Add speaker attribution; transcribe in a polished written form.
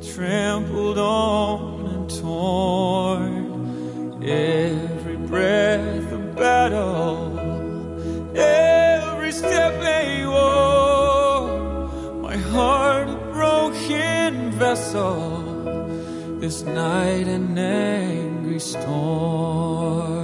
Speaker 1: trampled on and torn. Every breath a battle, every step a war. My heart a broken vessel, this night an angry storm.